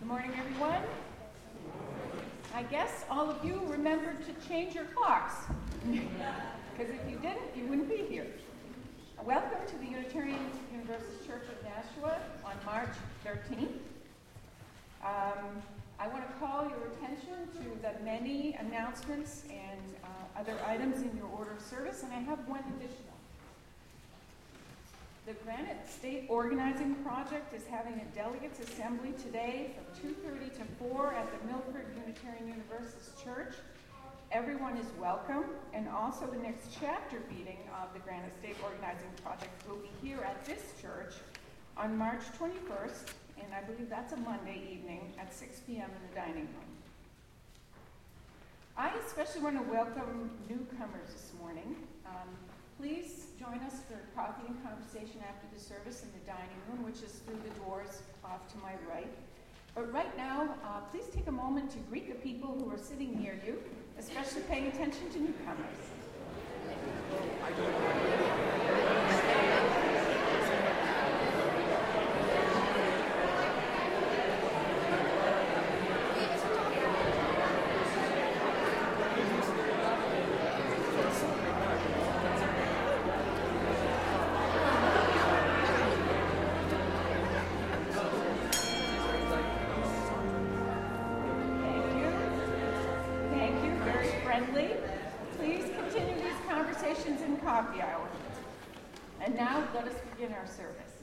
Good morning, everyone. I guess all of you remembered to change your clocks, because if you didn't, you wouldn't be here. Welcome to the Unitarian Universalist Church of Nashua on March 13th. I want to call your attention to the many announcements and other items in your order of service, and I have one additional. The Granite State Organizing Project is having a delegates assembly today from 2:30 to 4 at the Milford Unitarian Universalist Church. Everyone is welcome, and also the next chapter meeting of the Granite State Organizing Project will be here at this church on March 21st, and I believe that's a Monday evening at 6 p.m. in the dining room. I especially want to welcome newcomers this morning. Please join us for coffee and conversation after the service in the dining room, which is through the doors off to my right. But right now, please take a moment to greet the people who are sitting near you, especially paying attention to newcomers. Please continue these conversations in coffee hour. And now let us begin our service.